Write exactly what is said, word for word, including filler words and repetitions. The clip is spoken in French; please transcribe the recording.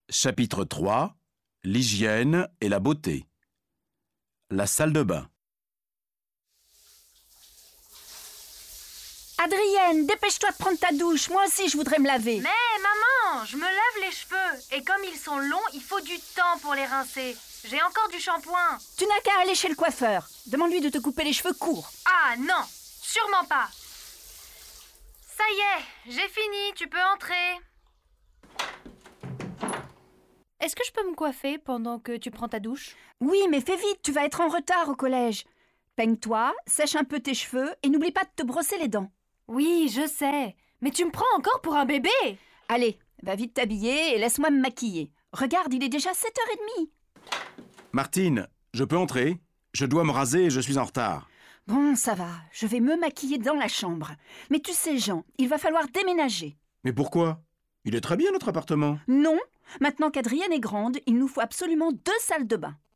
Chapitre trois. L'hygiène et la beauté. La salle de bain. Adrienne, dépêche-toi de prendre ta douche. Moi aussi, je voudrais me laver. Mais maman, je me lave les cheveux. Et comme ils sont longs, il faut du temps pour les rincer. J'ai encore du shampoing. Tu n'as qu'à aller chez le coiffeur. Demande-lui de te couper les cheveux courts. Ah non, sûrement pas. Ça y est, j'ai fini, tu peux entrer. Est-ce que je peux me coiffer pendant que tu prends ta douche? Oui, mais fais vite, tu vas être en retard au collège. Peigne-toi, sèche un peu tes cheveux et n'oublie pas de te brosser les dents. Oui, je sais. Mais tu me prends encore pour un bébé? Allez, va vite t'habiller et laisse-moi me maquiller. Regarde, il est déjà sept heures trente. Martine, je peux entrer? Je dois me raser et je suis en retard. Bon, ça va, je vais me maquiller dans la chambre. Mais tu sais, Jean, il va falloir déménager. Mais pourquoi? Il est très bien notre appartement. Non, maintenant qu'Adrienne est grande, il nous faut absolument deux salles de bain.